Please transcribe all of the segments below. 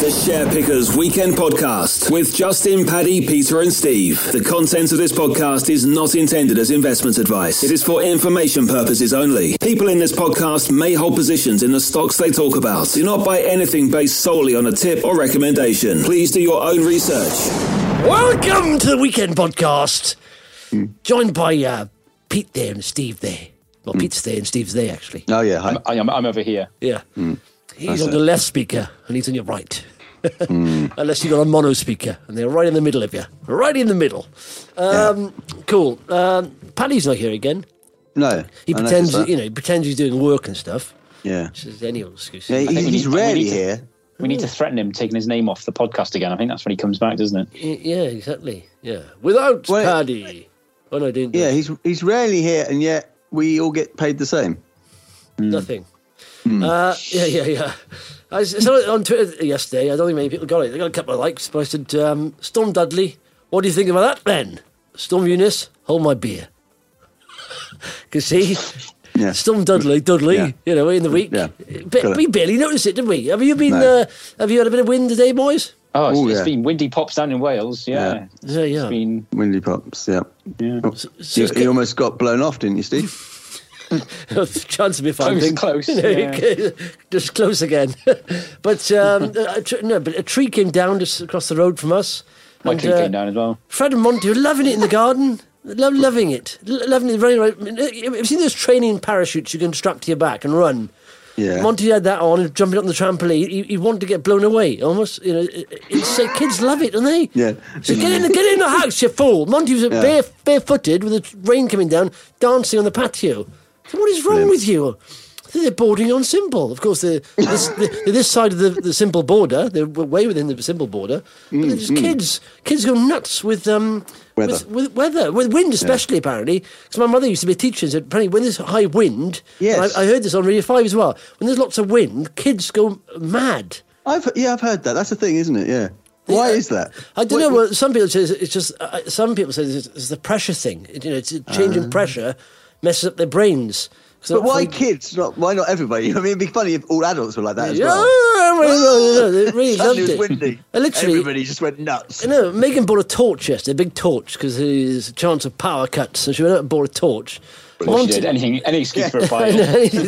The Share Pickers Weekend Podcast with Justin, Paddy, Peter and Steve. The content of this podcast is not intended as investment advice. It is for information purposes only. People in this podcast may hold positions in the stocks they talk about. Do not buy anything based solely on a tip or recommendation. Please do your own research. Welcome to the Weekend Podcast. Joined by Pete there and Steve there. Well, Pete's there and Steve's there, actually. Oh, yeah. Hi. I'm over here. Yeah. He's on the left speaker and he's on your right. Unless you've got a mono speaker and they're right in the middle of you. Right in the middle. Cool. Paddy's not here again. No. He pretends, he pretends he's doing work and stuff. Yeah. Which is any old excuse. Yeah, he's rarely here. We need to threaten him taking his name off the podcast again. I think that's when he comes back, doesn't it? Yeah, exactly. Yeah. Without Paddy. Oh, no, didn't. Yeah, he's rarely here, and yet we all get paid the same. Nothing. Yeah. I saw it on Twitter yesterday. I don't think many people got it. I got a couple of likes, but I said, Storm Dudley, what do you think about that then? Storm Eunice, hold my beer. Because see, Storm Dudley, in the week. Yeah. We barely noticed it, did we? Have you been? Have you had a bit of wind today, boys? Oh, it's been windy pops down in Wales. Yeah. It's been windy pops. Yeah. You almost got blown off, didn't you, Steve? Chance of me finding close. Just close again. But a tree came down just across the road from us. My tree came down as well. Fred and Monty were loving it in the garden. Loving it. Loving it very right. Have you seen those training parachutes you can strap to your back and run? Yeah. Monty had that on and jumping up on the trampoline. He wanted to get blown away almost. Kids love it, don't they? Yeah. So get in the house, you fool. Monty was barefooted with the rain coming down, dancing on the patio. So what is wrong with you? I think they're bordering on simple. Of course, they're this side of the simple border. They're way within the simple border. But they're just kids. Kids go nuts with weather, with wind especially, apparently. Because my mother used to be a teacher and said, apparently when there's high wind, and I heard this on Radio 5 as well, when there's lots of wind, kids go mad. I've heard that. That's the thing, isn't it? Yeah. Why is that? I don't know. Well, some people say it's just. Some people say it's the pressure thing. It's a change in pressure messes up their brains. But why kids? Why not everybody? I mean, it'd be funny if all adults were like that as well. They really loved it. It was windy. Everybody just went nuts. Megan bought a torch yesterday, a big torch, because there's a chance of power cuts. So she went out and bought a torch. She did. Any excuse for a buy. Anything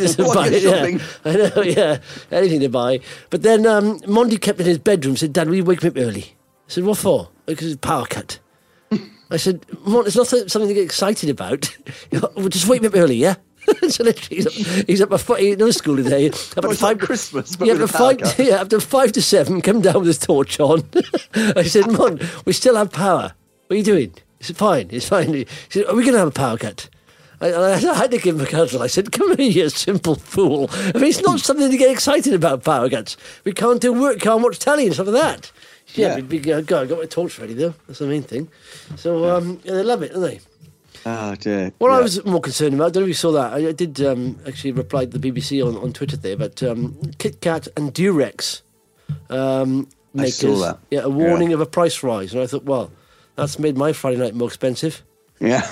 to buy. But then Monty kept in his bedroom and said, Dad, will you wake me up early? I said, what for? Because it's power cut. I said, Mont, it's not something to get excited about. Well, just wake me up early, yeah? So literally, he's up at no school today. Like Christmas, but after 5 to 7, come down with his torch on. I said, Mont, we still have power. What are you doing? He said, fine, it's fine. He said, are we going to have a power cut? I had to give him a cuddle. I said, come here, you simple fool. I mean, it's not something to get excited about, power cuts. We can't do work, can't watch telly and stuff like that. I got my torch ready, though. That's the main thing. So, they love it, don't they? Oh, dear. What I was more concerned about, I don't know if you saw that, I did actually reply to the BBC on Twitter there, but Kit Kat and Durex makers, I saw that. Yeah, a warning of a price rise. And I thought, well, that's made my Friday night more expensive. Yeah.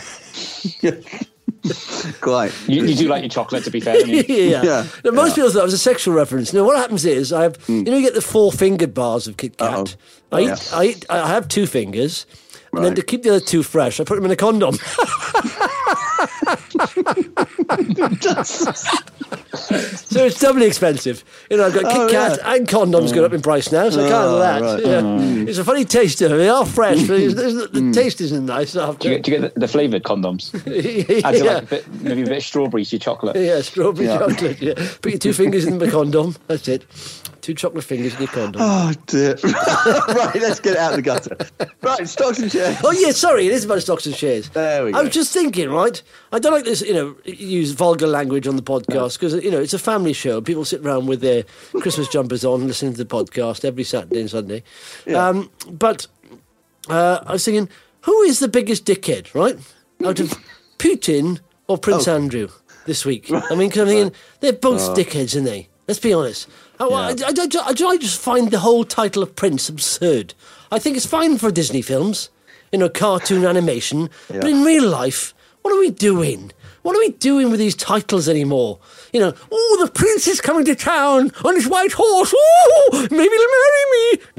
Quite. You do like your chocolate, to be fair. Yeah. Now, most people thought it was a sexual reference. Now, what happens is, I have, you get the 4-fingered bars of Kit Kat. I have 2 fingers. And then to keep the other 2 fresh, I put them in a condom. So it's doubly expensive. I've got Kit Kat and condoms going up in price now, so I can't do that. Right. Yeah. It's a funny taste to them. They are fresh, but the taste isn't nice after. Do you get the flavoured condoms? Add maybe a bit of strawberry to your chocolate. Yeah, strawberry chocolate. Yeah. Put your 2 fingers in the condom. That's it. 2 chocolate fingers in your condom. Oh, dear. Right, let's get it out of the gutter. Right, stocks and shares. Oh, yeah, sorry, it is about stocks and shares. There we go. I was just thinking, right, I don't like this, use vulgar language on the podcast because, it's a family show. People sit around with their Christmas jumpers on listening to the podcast every Saturday and Sunday. Yeah. But I was thinking, who is the biggest dickhead, right, out of Putin or Prince Andrew this week? Right. I mean, because I'm thinking, they're both dickheads, aren't they? Let's be honest. I just find the whole title of Prince absurd. I think it's fine for Disney films, cartoon animation, but in real life, what are we doing? What are we doing with these titles anymore? The prince is coming to town on his white horse. Maybe he'll marry me.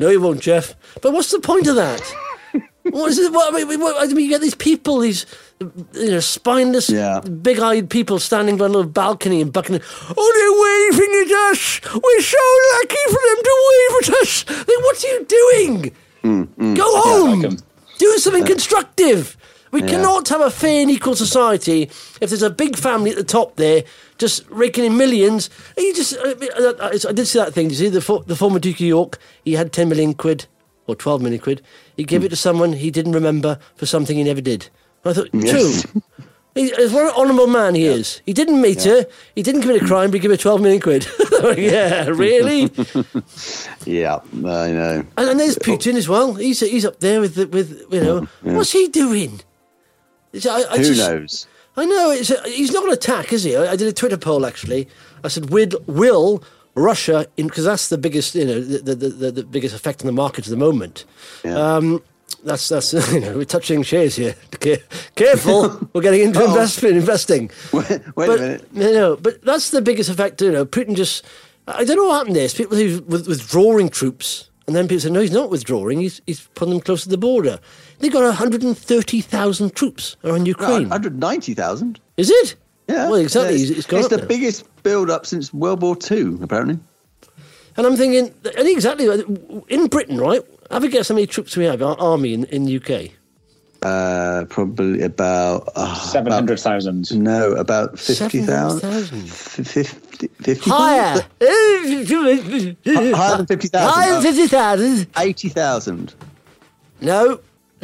No, you won't, Jeff. But what's the point of that? What is it? I mean, you get these people, these spineless, big-eyed people standing by a little balcony in Buckingham. Oh, they're waving at us. We're so lucky for them to wave at us. What are you doing? Go home. Do something constructive. We cannot have a fair and equal society if there's a big family at the top there just raking in millions. I did see that thing. You see, the former Duke of York, he had 10 million quid. Or 12 million quid. He gave it to someone he didn't remember for something he never did. And I thought, true. He's what an honourable man he is. He didn't meet her. He didn't commit a crime, but he gave her 12 million quid. Yeah, really? Yeah, I know. And there's Putin as well. He's up there with what's he doing? Who knows? I know. He's not going to attack, is he? I did a Twitter poll, actually. I said, will Russia, because that's the biggest, the biggest effect on the market at the moment. Yeah. That's we're touching shares here. Careful, we're getting into investing. Wait a minute. But that's the biggest effect. Putin just, I don't know what happened there. It's people who withdrawing troops, and then people say, no, he's not withdrawing. He's putting them close to the border. They've got 130,000 troops around Ukraine. 190,000. Is it? Yeah. Well, exactly. Yeah, it's the biggest build-up since World War II, apparently. And I'm thinking, and exactly, in Britain, right? Have a guess how many troops we have, our army in the UK? Probably about... 700,000. No, about 50,000. 50,000? Higher! Higher than 50,000? Higher than 50,000. 80,000. No,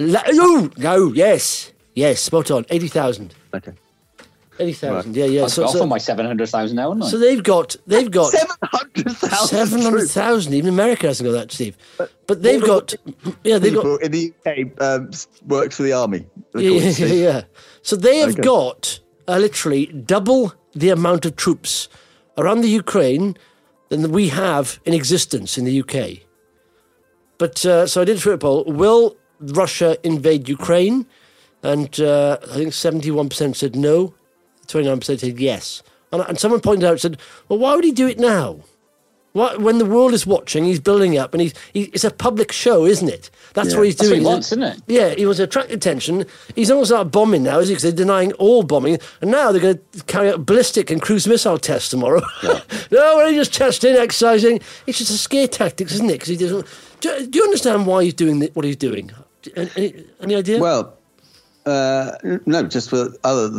yes, spot on, 80,000. Okay. 80,000, yeah. I'll offer my 700,000 now, wouldn't I? So they've got 700,000. 700,000. Even America hasn't got that, Steve. But they've got, they've got in the UK worked for the army. Yeah. So they have got literally double the amount of troops around the Ukraine than we have in existence in the UK. But so I did a Twitter poll: will Russia invade Ukraine? And I think 71% said no. 29% said yes. And someone pointed out, said, well, why would he do it now? When the world is watching, he's building up, and it's a public show, isn't it? That's what he's doing. That's what he wants, isn't it? Yeah, he wants to attract attention. He's almost like bombing now, is he? Because they're denying all bombing. And now they're going to carry out ballistic and cruise missile tests tomorrow. Yeah. No, we're just testing, exercising. It's just a scare tactics, isn't it? Because he doesn't... Do you understand why he's doing what he's doing? Any idea? Well... no, just for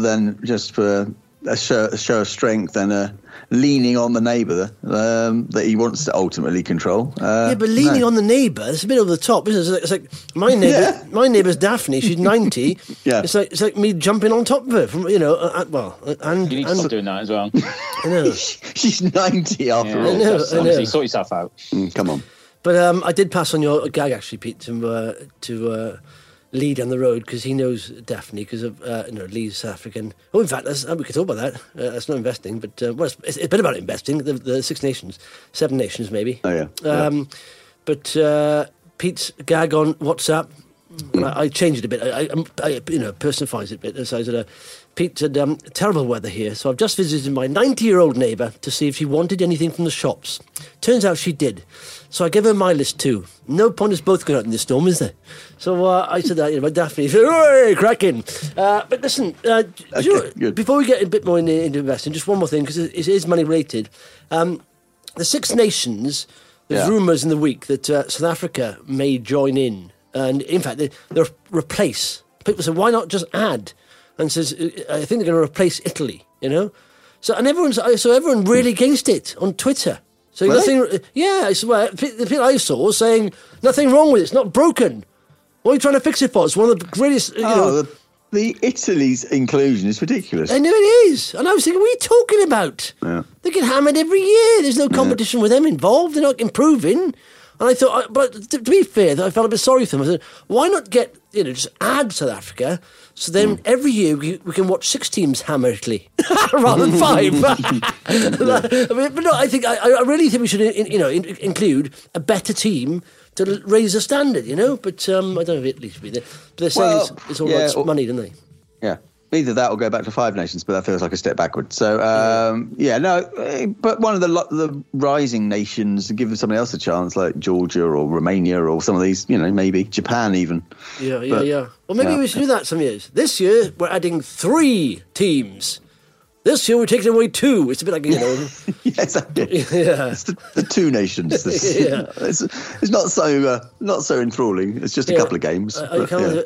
a show of strength and a leaning on the neighbour that he wants to ultimately control. But leaning on the neighbour, it's a bit over the top, isn't it? It's like my neighbour. My neighbour's Daphne. She's 90. Yeah, it's like me jumping on top of her. From and you need to stop doing that as well. I know. She's 90 after all. I know. Honestly, sort yourself out. Come on. But I did pass on your gag actually, Pete, to lead on the road because he knows Daphne because of Lee's South African. Oh, in fact, we could talk about that. That's not investing, but it's a bit about investing. The 6 nations, 7 nations, maybe. Oh yeah. But Pete's gag on WhatsApp, I changed it a bit. I personifies it a bit. So I said, Pete said, terrible weather here, so I've just visited my 90-year-old neighbour to see if she wanted anything from the shops. Turns out she did. So I gave her my list too. No point us both going out in this storm, is there? So I said that, my Daphne said, "Hey, cracking." But listen, before we get a bit more into investing, just one more thing, because it is money related. The 6 nations, there's rumours in the week that South Africa may join in. And in fact, they'll replace. People say, why not just add? And says, I think they're going to replace Italy, So everyone really against it on Twitter. So really? Nothing. Yeah, I swear. The people I saw saying nothing wrong with it. It's not broken. What are you trying to fix it for? It's one of the greatest. The Italy's inclusion is ridiculous. I know it is, and I was thinking, what are you talking about? Yeah. They get hammered every year. There's no competition with them involved. They're not improving. And I thought, but to be fair, I felt a bit sorry for them. I said, why not get, just add South Africa, so then every year we can watch 6 teams hammer Italy rather than 5. But no, I really think we should, include a better team to raise the standard, But I don't know if Italy should be there. But they're saying it's all about money, don't they? Yeah. Either that or go back to Five Nations, but that feels like a step backward. So, but one of the rising nations, give them somebody else a chance, like Georgia or Romania or some of these, maybe Japan even. Yeah. Well, maybe we should do that some years. This year, we're adding 3 teams. This year, we're taking away 2. It's a bit like, Yes, yeah. It's the 2 nations. It's not so enthralling. It's just a couple of games. Apparently,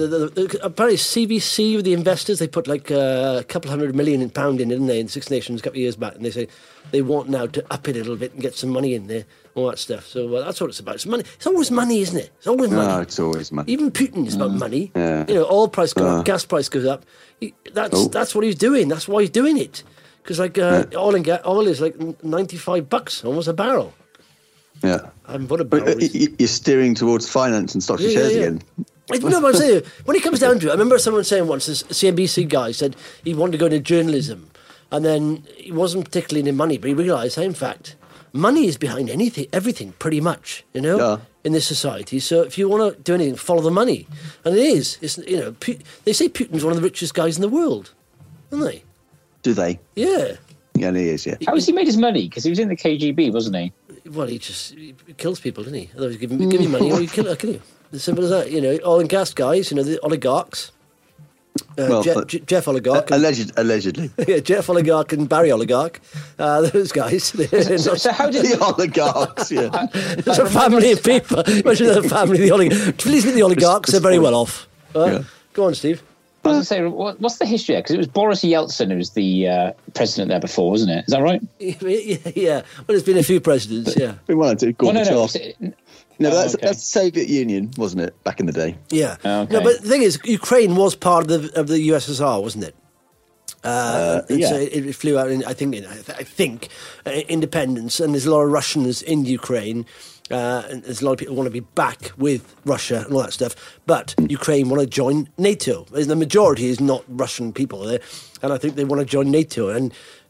CBC with the investors, they put like a couple £100 million in, didn't they, in 6 Nations a couple of years back, and they say they want now to up it a little bit and get some money in there, all that stuff. So that's what it's about. It's money. It's always money, isn't it? It's always money. No, it's always money. Even Putin is about money. Yeah. Oil price goes up, gas price goes up. That's what he's doing. That's why he's doing it. Because oil is like $95, almost a barrel. Yeah. I haven't put a barrel. You're steering towards finance and stocks and shares again. No, but I'm saying, when it comes down to it, I remember someone saying once, this CNBC guy said he wanted to go into journalism, and then he wasn't particularly into money, but he realised, in fact, money is behind everything, pretty much, in this society. So if you want to do anything, follow the money. And it is. It's, they say Putin's one of the richest guys in the world, don't they? Do they? Yeah. Yeah, he is, yeah. How has he made his money? Because he was in the KGB, wasn't he? Well, he kills people, doesn't he? Otherwise, give you money or you kill you. As simple as that. Oil and gas guys, the oligarchs. Jeff Oligarch. Allegedly. Yeah, Jeff Oligarch and Barry Oligarch. Those guys. So how did the oligarchs, yeah. It's a family of people. Imagine the family of the oligarchs. Please meet the oligarchs, they're very well off. Go on, Steve. I was going to say, what's the history there? Because it was Boris Yeltsin who was the president there before, wasn't it? Is that right? Yeah. Well, there's been a few presidents, yeah. We wanted to Gorbachev. No, that's the Soviet Union, wasn't it, back in the day? Yeah. Okay. No, but the thing is, Ukraine was part of the USSR, wasn't it? So it flew out, I think, independence, and there's a lot of Russians in Ukraine, and there's a lot of people who want to be back with Russia and all that stuff, but Ukraine want to join NATO. The majority is not Russian people there, and I think they want to join NATO, and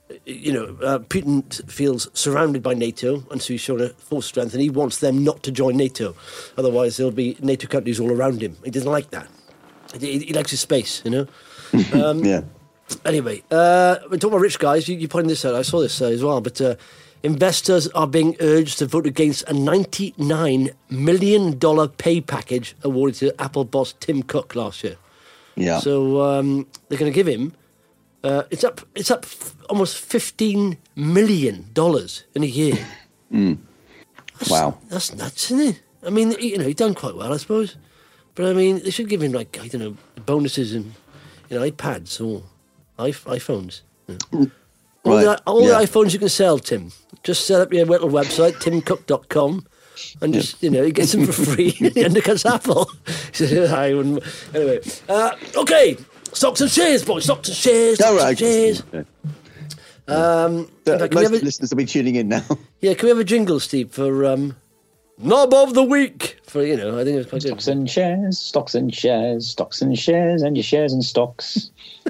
Putin feels surrounded by NATO, and so he's showing a full strength, and he wants them not to join NATO. Otherwise, there'll be NATO countries all around him. He doesn't like that. He likes his space, Yeah. Anyway, we're talking about rich guys. You pointed this out. I saw this as well. But investors are being urged to vote against a $99 million pay package awarded to Apple boss Tim Cook last year. Yeah. So they're going to give him. It's up almost $15 million in a year. Wow. That's nuts, isn't it? I mean, he's done quite well, I suppose. But I mean, they should give him bonuses and iPads or iPhones. All the iPhones you can sell, Tim. Just set up your little website, timcook.com, and just he gets them for free. He undercuts Apple. Anyway, okay. Stocks and shares, boys. Stocks and shares. Shares. Most listeners will be tuning in now. Yeah, can we have a jingle, Steve, for Knob of the Week? For I think it's quite good. Stocks and shares, stocks and shares, stocks and shares, and your shares and stocks.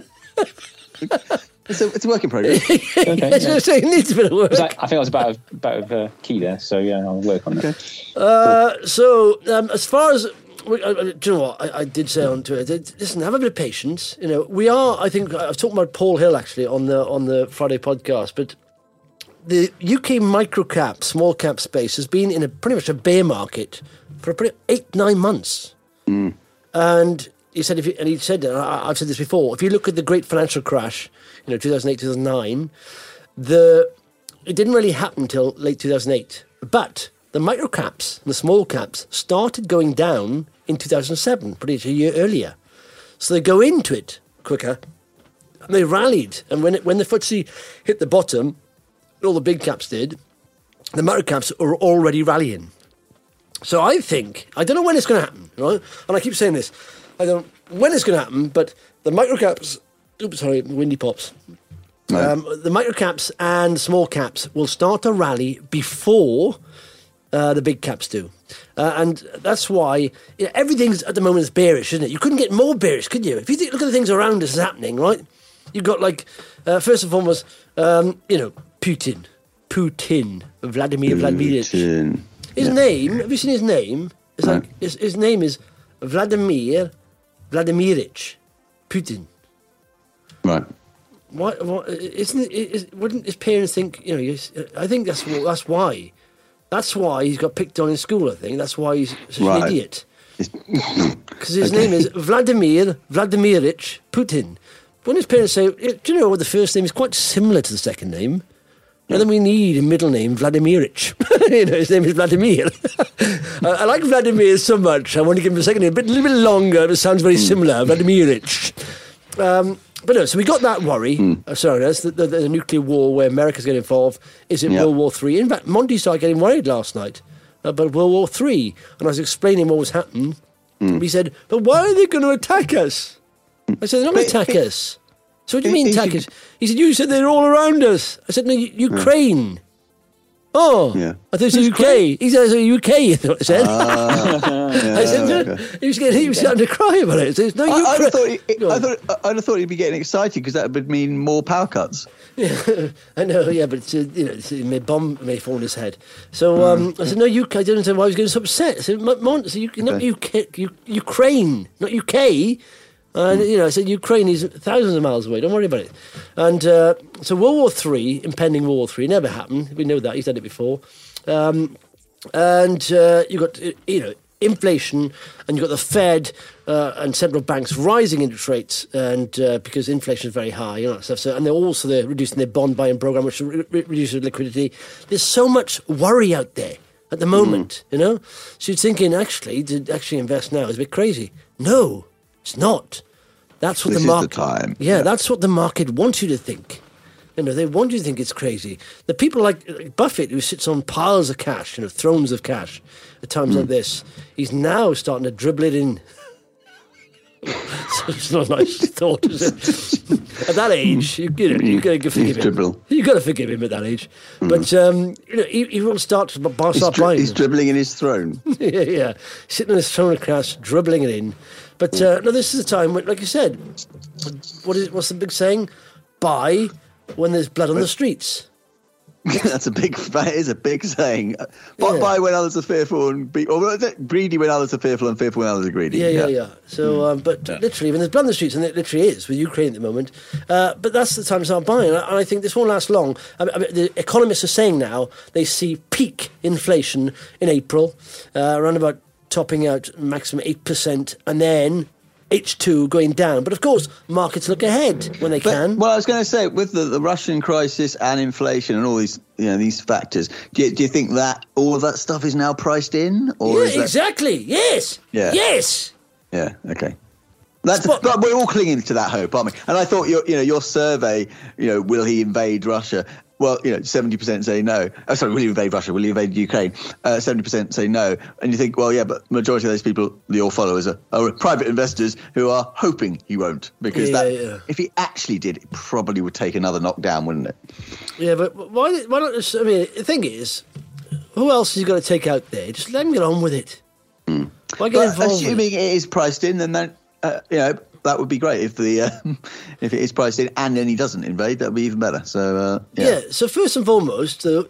It's a work in progress. Okay, it needs a bit of work. I think I was about a key there, so I'll work on that. So as far as do you know what I did say on Twitter? Listen, have a bit of patience. We are. I think I was talking about Paul Hill actually on the Friday podcast, but the UK microcap, small cap space has been in pretty much a bear market for 8-9 months. And he said, I've said this before. If you look at the great financial crash, 2008, 2009, it didn't really happen until late 2008, but the microcaps and the small caps started going down in 2007, pretty much a year earlier. So they go into it quicker, and they rallied. And when the FTSE hit the bottom, all the big caps did, the microcaps are already rallying. So I don't know when it's going to happen, right? And I keep saying this, I don't know when it's going to happen, but the microcaps, windy pops. Right. The microcaps and small caps will start to rally before the big caps do. And that's why everything's at the moment is bearish, isn't it? You couldn't get more bearish, could you? If you look at the things around us happening, right? You've got first and foremost, Putin, Vladimir Vladimirovich. His name, have you seen his name? It's his name is Vladimir Vladimirich Putin. Right. What isn't it? Wouldn't his parents think? I think that's why. That's why he's got picked on in school. I think that's why he's such an idiot. Because his name is Vladimir Vladimirich Putin. When his parents say, "Do you know the first name is quite similar to the second name?" And then we need a middle name, Vladimirich. His name is Vladimir. I like Vladimir so much. I want to give him a second name, a little bit longer. It sounds very similar, Vladimirich. But no, so we got that worry. Sorry, that's the nuclear war where America's getting involved. Is it World War III? In fact, Monty started getting worried last night about World War III. And I was explaining what was happening. He said, but why are they going to attack us? I said, they're not going to attack us. So what do you mean attack us? He said, you said they're all around us. I said, no, Ukraine. Oh, I thought it was UK. He said, UK, I thought it said. I said, no. He was starting to cry about it. Said, no, I'd have thought he'd be getting excited because that would mean more power cuts. Yeah, I know, but a bomb may fall on his head. So I said, no, UK. I didn't understand why he was getting so upset. I said, not UK, Ukraine, not UK. I said, Ukraine is thousands of miles away. Don't worry about it. And so World War III, impending World War III, never happened. We know that. He's done it before. And you've got, inflation, and you've got the Fed and central banks rising interest rates, and because inflation is very high, stuff. So, and they're reducing their bond buying program, which reduces liquidity. There's so much worry out there at the moment, So you're thinking, to actually invest now is a bit crazy. No, it's not. That's what this the market. Is the time. Yeah, that's what the market wants you to think. They want you to think it's crazy. The people like Buffett, who sits on piles of cash, thrones of cash, at times like this, he's now starting to dribble it in. So it's not a nice thought, is it? At that age, you've got to forgive him. You've got to forgive him at that age. But he will start buying. He's dribbling in his throne. yeah, sitting on his throne of cash, dribbling it in. But no, this is a time when, like you said, what's the big saying? Buy when there's blood on the streets. That is a big saying. Buy when others are fearful and greedy when others are fearful and fearful when others are greedy. Yeah. So, literally, when there's blood on the streets, and it literally is with Ukraine at the moment, but that's the time to start buying. And I think this won't last long. The economists are saying now they see peak inflation in April, around about topping out maximum 8%, and then H2 going down. But of course, markets look ahead when they can. Well, I was going to say, with the Russian crisis and inflation and all these these factors, do you think that all of that stuff is now priced in? Or exactly. Yes. Yeah. Yes. Yeah. Okay. But we're all clinging to that hope, aren't we? And I thought your survey, will he invade Russia? Well, 70% say no. Oh, sorry, will he invade Russia? Will he invade Ukraine? 70% say no. And you think, well, yeah, but majority of those people, your followers, are private investors who are hoping he won't. Because if he actually did, it probably would take another knockdown, wouldn't it? Yeah, but why not just, the thing is, who else has he got to take out there? Just let him get on with it. Why get involved? Assuming it is priced in, then that, that would be great if if it is priced in and then he doesn't invade. That would be even better. So So first and foremost, you've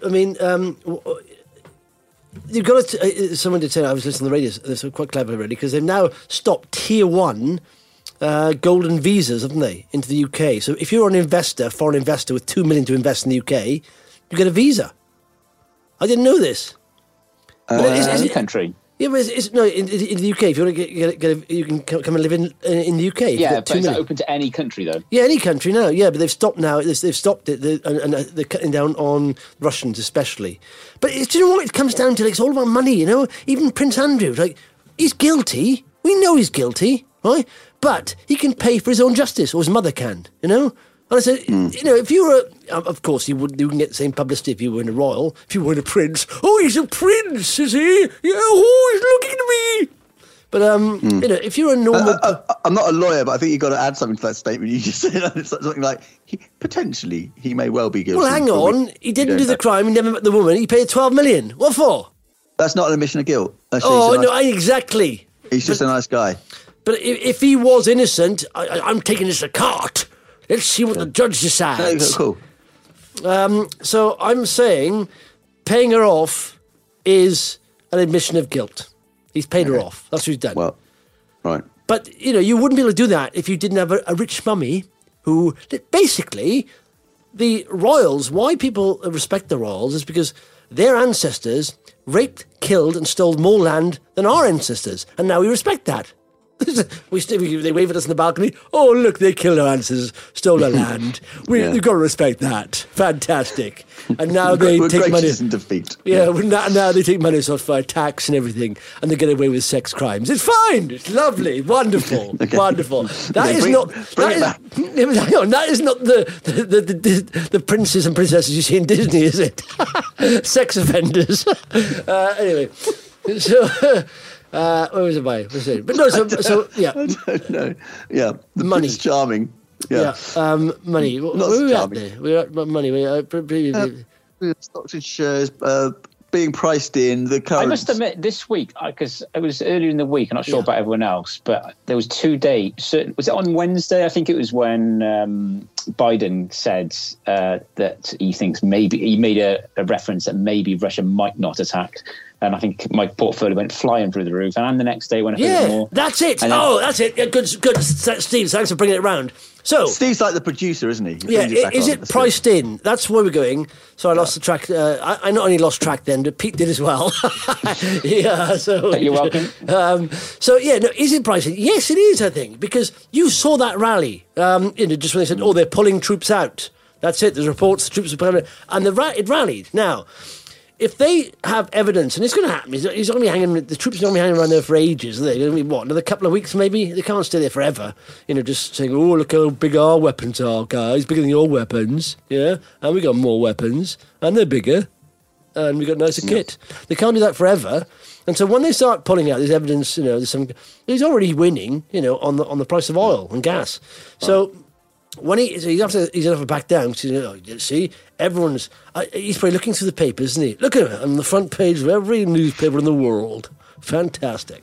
got to. Someone did say, I was listening to the radio. They're quite clever already because they've now stopped tier 1 golden visas, haven't they, into the UK? So if you're an investor, foreign investor with $2 million to invest in the UK, you get a visa. I didn't know this. Any country. Yeah, but in the UK, if you want to you can come and live in the UK. Yeah, but it's open to any country, though. Yeah, any country now. Yeah, but they've stopped now. They've stopped it, and they're cutting down on Russians especially. But do you know what it comes down to? It's all about money, Even Prince Andrew, he's guilty. We know he's guilty, right? But he can pay for his own justice, or his mother can, And I said, if you were, of course, you can get the same publicity if you were in a royal, if you were in a prince. Oh, he's a prince, is he? Yeah, he's looking at me. But, if you're a normal... I'm not a lawyer, but I think you've got to add something to that statement you just said. It's something like, he may well be guilty. Well, hang on. He didn't do the crime. He never met the woman. He paid $12 million. What for? That's not an admission of guilt. Exactly. He's just a nice guy. But if he was innocent, I'm taking this to court. Let's see what the judge decides. Cool. So I'm saying paying her off is an admission of guilt. He's paid her off. That's what he's done. Well, right. But, you wouldn't be able to do that if you didn't have a rich mummy who basically the royals. Why people respect the royals is because their ancestors raped, killed, and stole more land than our ancestors, and now we respect that. They wave at us in the balcony. Oh, look, they killed our ancestors, stole our land. We've got to respect that. Fantastic. And now they take money. Defeat. Yeah, now they take money off tax and everything, and they get away with sex crimes. It's fine. It's lovely. Wonderful. Okay. Wonderful. That is not the princes and princesses you see in Disney, is it? Sex offenders. Anyway, so. Where was it? But no, so yeah. I don't know. Yeah, the money. Prince Charming. Yeah, money. Not where were we charming. at there? We were at money. Stocks and shares being priced in. The current. I must admit, this week, because it was earlier in the week, I'm not sure about everyone else, but there was 2 days. Was it on Wednesday? I think it was when Biden said that he thinks maybe he made a reference that maybe Russia might not attack. And I think my portfolio went flying through the roof. And the next day went a bit more. That's it. That's it. Yeah, good, Steve. Thanks for bringing it around. So Steve's like the producer, isn't he? Is it priced in? That's where we're going. So I lost the track. I not only lost track then, but Pete did as well. Yeah. So you're welcome. Is it priced in? Yes, it is. I think because you saw that rally. Just when they said, "Oh, they're pulling troops out." That's it. There's reports the troops are pulling out, and it rallied. Now, if they have evidence, and it's going to happen, the troops are going to be hanging around there for ages. They're going to be, another couple of weeks maybe? They can't stay there forever. Just saying, oh, look how big our weapons are, guys. Bigger than your weapons. Yeah? And we got more weapons. And they're bigger. And we got nicer kit. They can't do that forever. And so when they start pulling out, there's evidence, he's already winning, on the price of oil and gas. So when he's have to back down. See, everyone's he's probably looking through the papers, isn't he? Look at it on the front page of every newspaper in the world. Fantastic.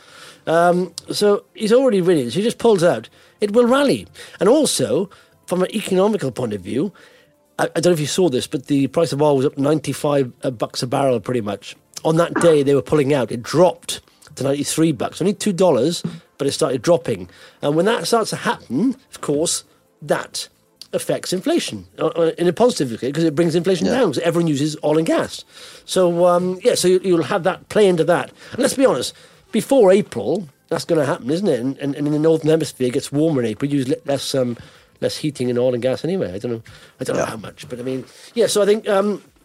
So he's already winning. So he just pulls out. It will rally, and also from an economical point of view, I don't know if you saw this, but the price of oil was up $95 a barrel pretty much on that day. They were pulling out. It dropped to $93, only $2, but it started dropping. And when that starts to happen, of course, that affects inflation in a positive way because it brings inflation down because everyone uses oil and gas. So, so you'll have that play into that. And let's be honest, before April, that's going to happen, isn't it? And in the Northern Hemisphere, it gets warmer in April. You use less heating in oil and gas anyway. I don't know how much, but I mean, so I think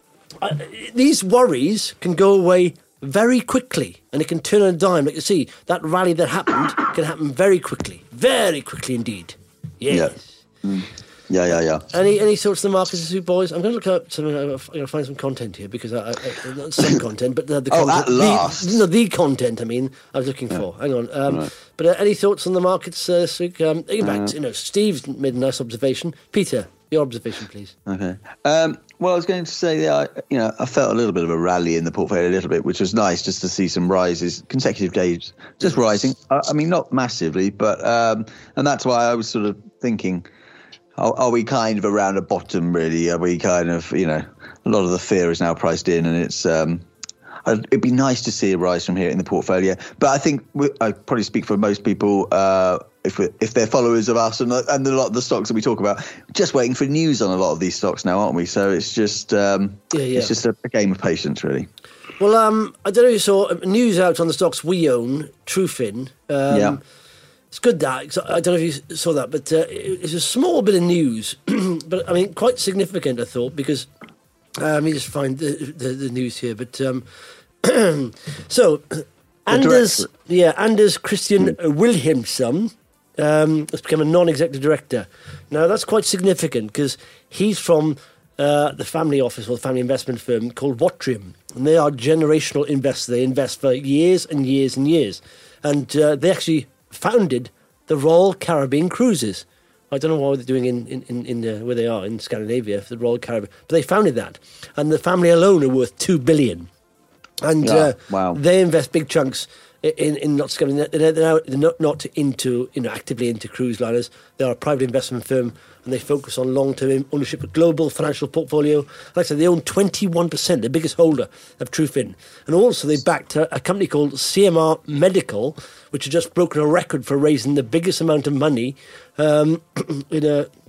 these worries can go away very quickly, and it can turn on a dime. Like you see, that rally that happened can happen very quickly indeed. Yes. Yeah. Any thoughts on the markets, you boys? I'm going to look up some. I'm going to find some content here because not some content, but the content. At last. The content. I mean, I was looking for. Hang on. Right. But any thoughts on the markets this week? In fact, Steve's made a nice observation. Peter, your observation, please. Okay. Well, I was going to say, I felt a little bit of a rally in the portfolio, a little bit, which was nice just to see some rises, consecutive days, just rising. I mean, not massively, but and that's why I was sort of thinking. Are we kind of around a bottom, really? Are we kind of, a lot of the fear is now priced in, and it's it'd be nice to see a rise from here in the portfolio. But I think I probably speak for most people if they're followers of us and a lot of the stocks that we talk about, just waiting for news on a lot of these stocks now, aren't we? So it's just it's just a game of patience, really. Well, I don't know if you saw news out on the stocks we own, Trufin. It's good that. I don't know if you saw that, but it's a small bit of news, but I mean quite significant. I thought because let me just find the news here. But so Anders Christian Wilhelmsson has become a non-executive director. Now that's quite significant because he's from the family office or the family investment firm called Watrium, and they are generational investors. They invest for years and years and years, and they actually founded the Royal Caribbean Cruises. I don't know what they're doing in where they are in Scandinavia for the Royal Caribbean, but they founded that, and the family alone are worth $2 billion, and wow. They invest big chunks in not Scandinavia. They're not into actively into cruise liners. They are a private investment firm, and they focus on long-term ownership of global financial portfolio. Like I said, they own 21%, the biggest holder of Trufin. And also they backed a company called CMR Medical, which has just broken a record for raising the biggest amount of money in a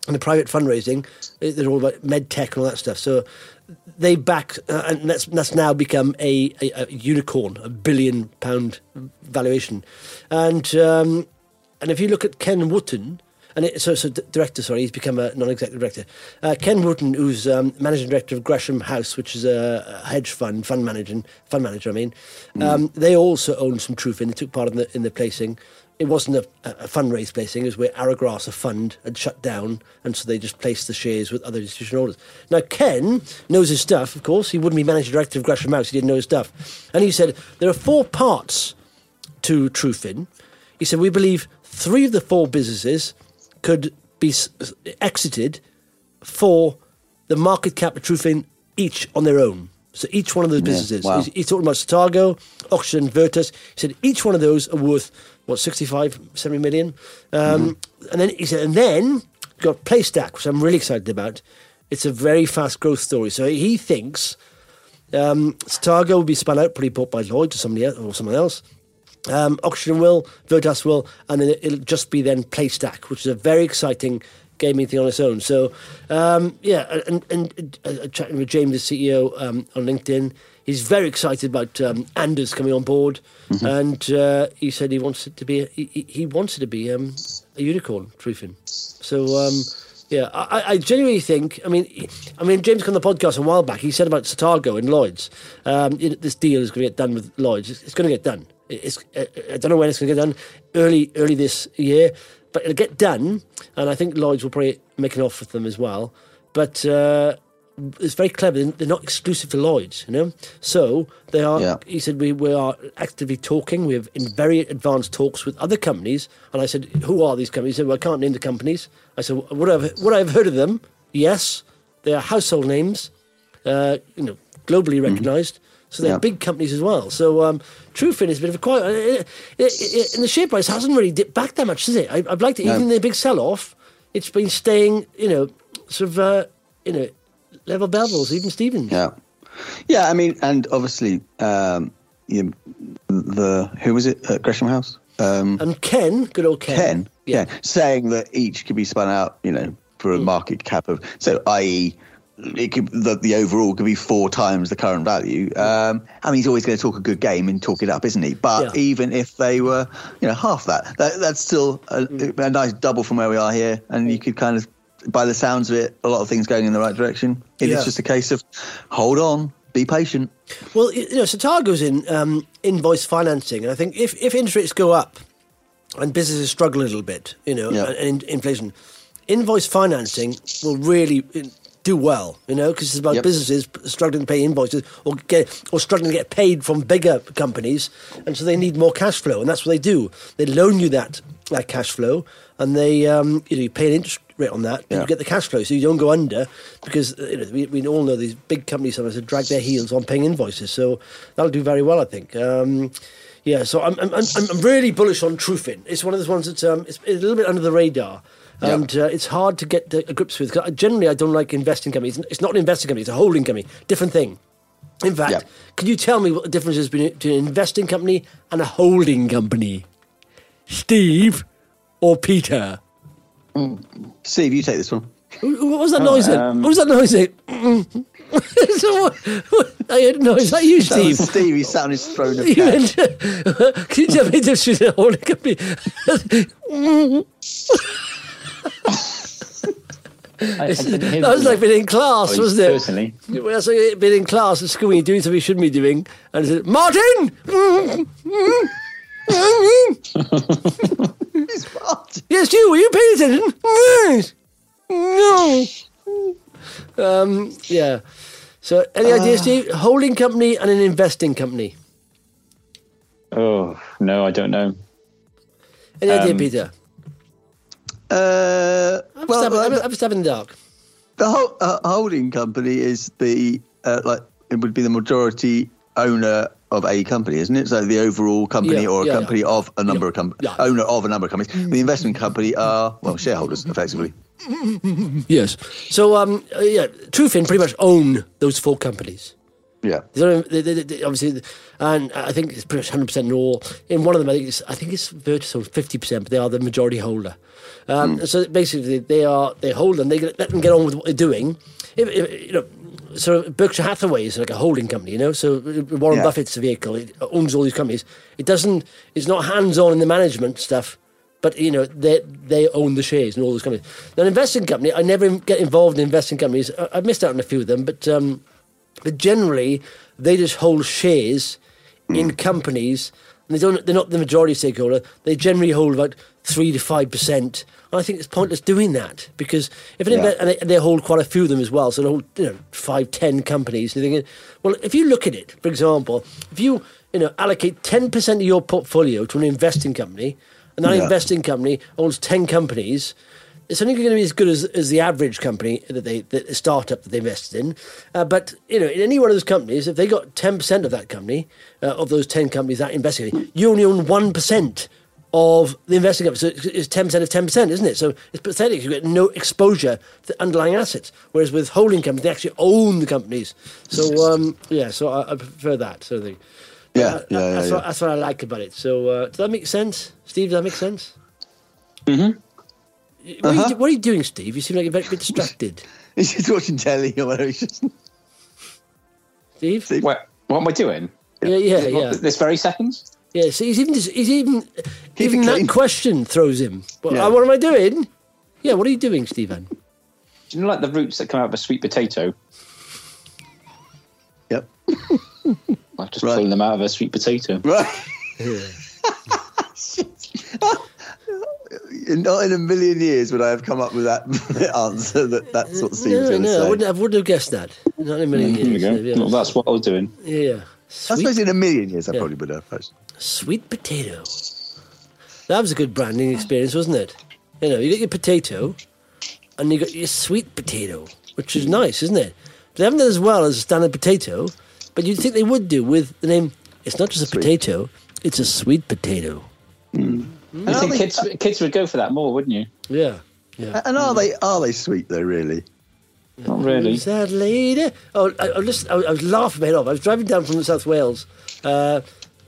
and the private fundraising, they're all about med tech and all that stuff. So they back, and that's now become a unicorn, £1 billion valuation. And if you look at Ken Wotton, director, he's become a non-executive director. Ken Wotton, who's managing director of Gresham House, which is a hedge fund manager. They also own some Trufin. They took part in the placing. It wasn't a fundraise placing. It was where Aragras, a fund, had shut down, and so they just placed the shares with other institutional holders. Now, Ken knows his stuff, of course. He wouldn't be managing director of Gresham House. He didn't know his stuff. And he said, there are 4 parts to Trufin. He said, we believe 3 of the 4 businesses could be exited for the market cap of Trufin each on their own. So each one of those businesses. Wow. He's talking about Satago, Oxygen, Virtus. He said each one of those are worth, 65, 70 million? And then he said, and then you've got Playstack, which I'm really excited about. It's a very fast growth story. So he thinks Satago will be spun out, probably bought by Lloyd or somebody else, or someone else. Oxygen will, Virtus will, and then it'll just be then Playstack, which is a very exciting gaming thing on its own. So, and chatting with James, the CEO, on LinkedIn, he's very excited about Anders coming on board, and he said he wants it to be a unicorn, Trufin. So, I genuinely think. I mean, James came on the podcast a while back. He said about Satago and Lloyd's. This deal is going to get done with Lloyd's. It's going to get done. I don't know when it's going to get done. Early this year, but it'll get done. And I think Lloyd's will probably make an offer for them as well. But it's very clever. They're not exclusive to Lloyd's, So they are. Yeah. He said we are actively talking. We have in very advanced talks with other companies. And I said, who are these companies? He said, well, I can't name the companies. I said, would I have heard of them? Yes, they are household names. Globally recognised. So they're big companies as well. So Trufin is a bit of a quiet. And the share price hasn't really dipped back that much, has it? I'd like to, even in the big sell-off, it's been staying, level bevels, even Stevens. Yeah. I mean, and obviously, who was it at Gresham House? And Ken, good old Ken. Yeah, saying that each could be spun out, for a market cap of, so i.e., it could the overall could be 4 times the current value. He's always going to talk a good game and talk it up, isn't he? But even if they were, half that's still a nice double from where we are here. And you could kind of, by the sounds of it, a lot of things going in the right direction. It's just a case of hold on, be patient. Well, Satago's in invoice financing, and I think if interest rates go up and businesses struggle a little bit, and inflation, invoice financing will really do well, because it's about businesses struggling to pay invoices or struggling to get paid from bigger companies, and so they need more cash flow, and that's what they do. They loan you that cash flow, and they you pay an interest rate on that, and you get the cash flow, so you don't go under, because we all know these big companies sometimes drag their heels on paying invoices, so that'll do very well, I think. So I'm really bullish on Trufin. It's one of those ones that's it's a little bit under the radar. And it's hard to get to grips with. Generally, I don't like investing companies. It's not an investing company, it's a holding company. Different thing. In fact, can you tell me what the difference is between an investing company and a holding company? Steve or Peter? Steve, you take this one. What was that noise then? What was that noise then? I heard a noise. Is that you, Steve? That was Steve, he sat on his throne of cash. Can you tell me the difference between a holding company? That was like being in class, wasn't it? Personally. That's like being in class at school, you're doing something you shouldn't be doing, and it said, Martin! It's Martin. Yes, you, were you paying attention? Yes. No. So, any ideas, Steve? Holding company and an investing company? Oh, no, I don't know. Any idea, Peter? I'm stabbing in the dark. The holding company is the it would be the majority owner of a company, isn't it? So the overall company or a company of a number of companies, owner of a number of companies. The investment company are shareholders, effectively. Yes. So Trufin pretty much own those 4 companies. Yeah. They obviously, and I think it's pretty much 100% in all. In one of them, I think it's Virtus 50%, but they are the majority holder. So basically, they hold them. They let them get on with what they're doing. So Berkshire Hathaway is like a holding company, So Warren Buffett's the vehicle. It owns all these companies. It's not hands-on in the management stuff, but they own the shares in all those companies. Now, an investing company, I never get involved in investing companies. I've missed out on a few of them, but generally they just hold shares in companies. And they're not the majority stakeholder. They generally hold about 3 to 5%. I think it's pointless doing that because if and they hold quite a few of them as well. So they hold 5, 10 companies. And you're thinking, well, if you look at it, for example, if you allocate 10% of your portfolio to an investing company, and that investing company owns 10 companies, it's only going to be as good as the average company the startup that they invested in. But in any one of those companies, if they got 10% of that company, of those 10 companies that invested in, you only own 1% of the investing company. So it's 10% of 10%, isn't it? So it's pathetic. You get no exposure to the underlying assets. Whereas with holding companies, they actually own the companies. So so I prefer that sort of thing. That's what I like about it. So does that make sense, Steve? Does that make sense? Mm-hmm. What are you doing, Steve? You seem like you're very bit distracted. He's just watching telly or whatever. Steve? What am I doing? Yeah. This very second? Yeah, so even that question throws him. What am I doing? Yeah, what are you doing, Stephen? Do you know like the roots that come out of a sweet potato? Yep. I'm just pulling them out of a sweet potato. Right. Not in a million years would I have come up with that answer that sort of seems going to say. I wouldn't have guessed that. Not in a million years. There we go. Well, that's what I was doing. Yeah. I suppose in a million years I probably would have. Sweet potato. That was a good branding experience, wasn't it? You got your potato and you got your sweet potato, which is nice, isn't it? They haven't done as well as a standard potato, but you'd think they would do with the name. It's not just a potato, it's a sweet potato. I think kids would go for that more, wouldn't you? Yeah. And are they sweet though? Really? Not really. Who's that lady? Oh, I was laughing my head off. I was driving down from South Wales because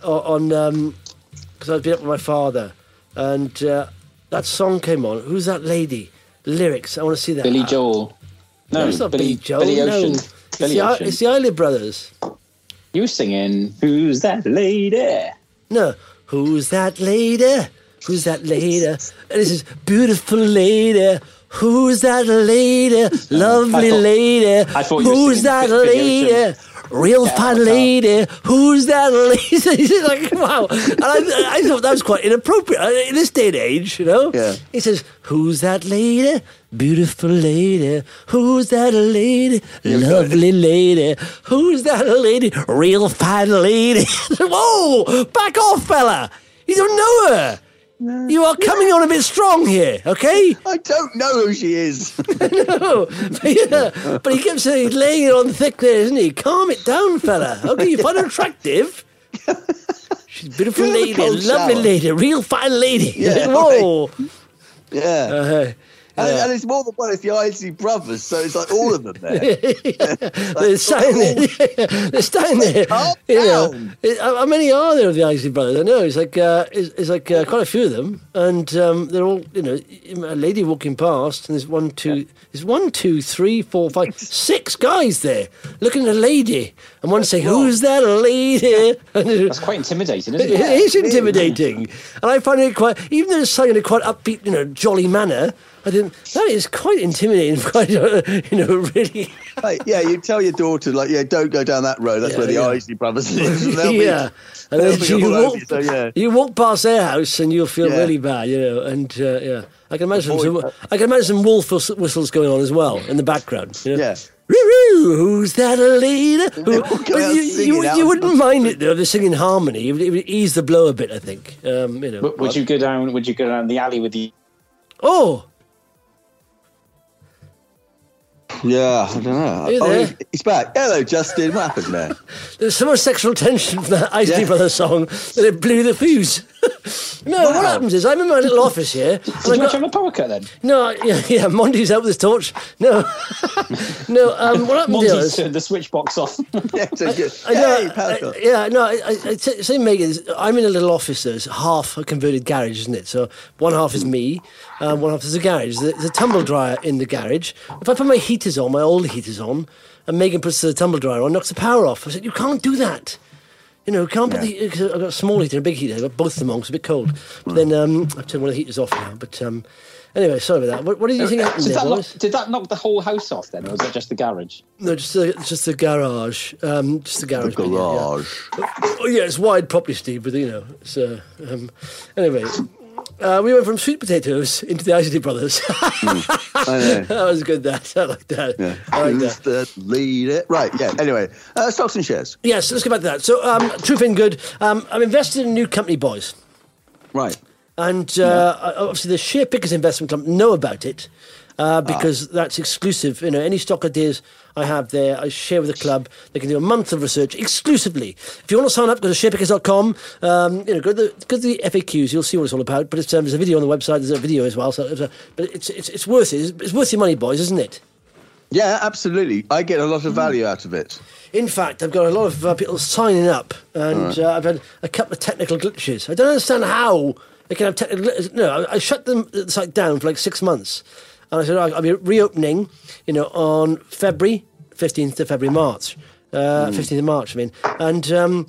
I'd been up with my father, and that song came on. Who's that lady? The lyrics. I want to see that. Billy Joel. No, it's not Billy Joel. Billy Ocean. No. It's the Isley Brothers. You were singing, "Who's that lady?" No, who's that lady? Who's that lady? And this is beautiful lady. Who's that lady? Lovely lady. Who's that lady? Real fine lady. Who's that lady? Like, wow. And I thought that was quite inappropriate in this day and age, Yeah. He says, who's that lady? Beautiful lady. Who's that lady? Lovely lady. Who's that lady? Real fine lady. Whoa! Back off, fella. You don't know her. You are coming on a bit strong here, okay? I don't know who she is. No, but he kept saying he's laying it on thick there, isn't he? Calm it down, fella. Okay, you find her attractive. She's a beautiful lady, a lovely lady, real fine lady. Yeah, whoa. Right. Yeah. And it's more than one, it's the Isley Brothers, so it's like all of them there. They're standing there. How many are there of the Isley Brothers? I know, it's like quite a few of them, and they're all, a lady walking past, and there's 1, 2, 3, 4, 5, 6 guys there looking at a lady, and one saying, who's that lady? That's quite intimidating, isn't it? It is intimidating. And I find it quite, even though it's sung in a quite upbeat, jolly manner, I think that is quite intimidating. Quite, really. You tell your daughter, don't go down that road. That's where the Isley Brothers live. And then you walk past their house and you'll feel really bad, And I can imagine some wolf whistles going on as well in the background. Yeah. Who's that lady? You wouldn't mind it though. They're singing harmony. It would ease the blow a bit, I think. Would you go down? Would you go down the alley with the? Oh. Yeah, I don't know. He's back. Hello, Justin. What happened there? There's so much sexual tension from that Isley Brothers song that it blew the fuse. No, what happens is I'm in my little office here. Did you mention a power cut then? No, yeah, Monty's out with his torch. No, no. What happened Monty's is turned the switch box off. I say, Megan, I'm in a little office. There's half a converted garage, isn't it? So one half is me, one half is the garage. There's a tumble dryer in the garage. If I put my heaters on, my old heaters on, and Megan puts the tumble dryer on, knocks the power off. I said, you can't do that. You know, can't put the... Cause I've got a small heater and a big heater. I've got both of them on because it's a bit cold. But then I've turned one of the heaters off now. But anyway, sorry about that. What did you think happened there, boys? Did that knock the whole house off then, or was it just the garage? No, just the garage. Just the garage. The garage. Oh, yeah, it's wide properly, Steve, but, you know, it's... anyway... we went from sweet potatoes into the Isley Brothers. I know. That was good, that. I like that. Yeah. I like that. That lead it? Right, yeah. Anyway, stocks and shares. Yes, let's get back to that. So, Truth in Good. I'm invested in a new company, boys. Right. And obviously the Share Pickers Investment Club know about it because that's exclusive. You know, any stock ideas I have there, I share with the club. They can do a month of research exclusively. If you want to sign up, go to sharepickers.com. You know, go to the FAQs. You'll see what it's all about. But there's a video on the website. There's a video as well. So, but it's worth it. It's worth your money, boys, isn't it? Yeah, absolutely. I get a lot of value out of it. In fact, I've got a lot of people signing up, and I've had a couple of technical glitches. I don't understand how they can have technical glitches. No, I shut the site down for like 6 months. And I said, I'll be reopening, you know, on February, 15th of February, March. 15th of March, I mean. And, you know,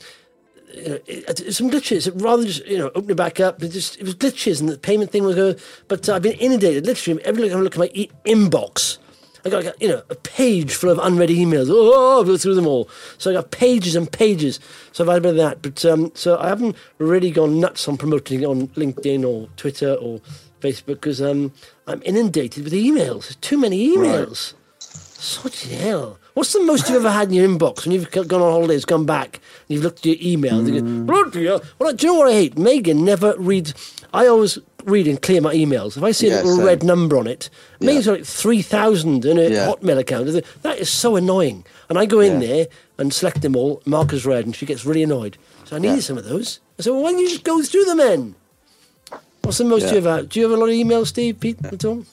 some glitches. Rather just, you know, open it back up. It was glitches and the payment thing was going. But I've been inundated. Literally, every time I look at my inbox, I got, like, you know, a page full of unread emails. I'll go through them all. So I got pages and pages. So I've had a bit of that. But so I haven't really gone nuts on promoting it on LinkedIn or Twitter or Facebook because I'm inundated with emails. There's too many emails. Right. Such hell. What's the most you've ever had in your inbox when you've gone on holidays, come back, and you've looked at your email and you go, do you know what I hate? Megan never reads. I always read and clear my emails. If I see a little red number on it, Megan's got like 3,000 in her Hotmail account. That is so annoying. And I go in there and select them all, mark as red, and she gets really annoyed. So I needed some of those. I said, well, why don't you just go through them then? What's the most you ever had? Do you have a lot of emails, Steve, Pete, at all?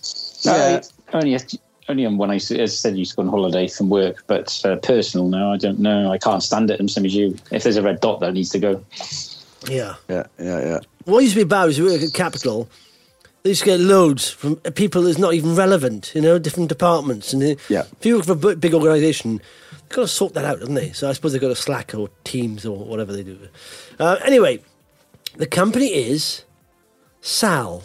Only when I said you used to go on holiday from work, but personal now, I don't know. I can't stand it. I'm same as you. If there's a red dot, that needs to go. Yeah. What used to be bad was you work at Capital. They used to get loads from people that's not even relevant, you know, different departments. And if you work for a big organisation, they've got to sort that out, haven't they? So I suppose they've got to Slack or Teams or whatever they do. Anyway, the company is Sal.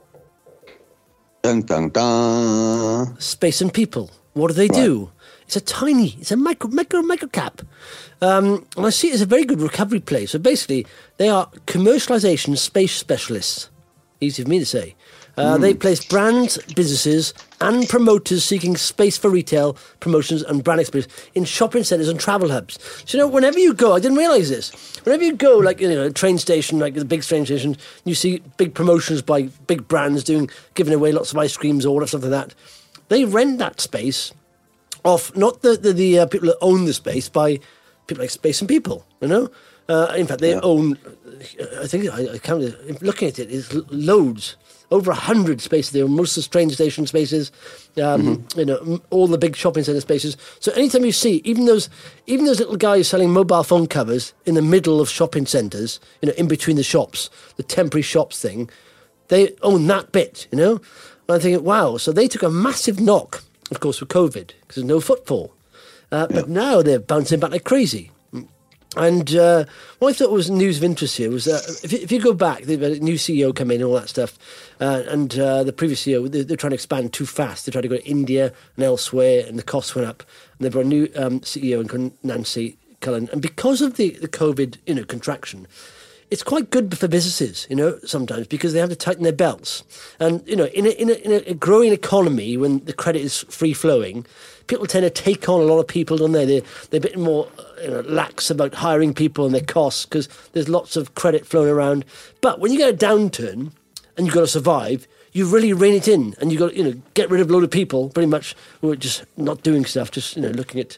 Dun, dun, dun. Space and People. What do they do? It's a micro cap. And I see it as a very good recovery play. So basically, they are commercialisation space specialists. Easy for me to say. They place brands, businesses, and promoters seeking space for retail, promotions, and brand experience in shopping centres and travel hubs. So, you know, whenever you go, I didn't realise this. Whenever you go, like, you know, a train station, like the big train stations, you see big promotions by big brands giving away lots of ice creams or something like that. They rent that space off, not the people that own the space, by people like Space and People, you know? In fact, they own, I think, I counted, looking at it, it's loads. Over 100 spaces there, most of the train station spaces, you know, all the big shopping centre spaces. So anytime you see, even those little guys selling mobile phone covers in the middle of shopping centres, you know, in between the shops, the temporary shops thing, they own that bit, you know. And I'm thinking, wow, so they took a massive knock, of course, with COVID, because there's no footfall. But now they're bouncing back like crazy. And what I thought was news of interest here was that if you go back, they've had a new CEO come in and all that stuff, and the previous CEO, they're trying to expand too fast. They're trying to go to India and elsewhere, and the costs went up. And they've got a new CEO, Nancy Cullen. And because of the COVID, you know, contraction, it's quite good for businesses, you know, sometimes, because they have to tighten their belts. And, you know, in a growing economy, when the credit is free-flowing, people tend to take on a lot of people, don't they? They're a bit more lax about hiring people and their costs because there's lots of credit flowing around. But when you get a downturn and you've got to survive, you really rein it in and you've got to, you know, get rid of a load of people, pretty much, who are just not doing stuff, just, you know, looking at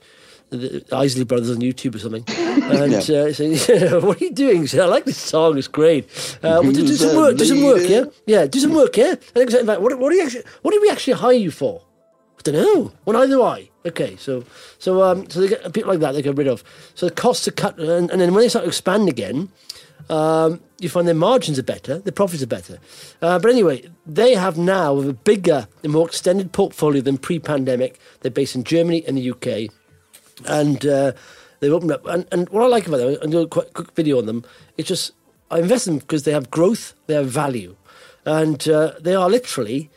the Isley Brothers on YouTube or something, and saying, "What are you doing?" He said, "I like this song; it's great. Do some work, yeah, do some work, yeah." And in fact, what did we actually hire you for? I don't know. Well, neither do I. Okay, so they get people like that they get rid of. So the costs are cut, and then when they start to expand again, you find their margins are better, their profits are better. But anyway, they have now a bigger, a more extended portfolio than pre-pandemic. They're based in Germany and the UK. And they've opened up. And what I like about them, I'll do a quick video on them, it's just, I invest in them because they have growth, they have value. And they are literally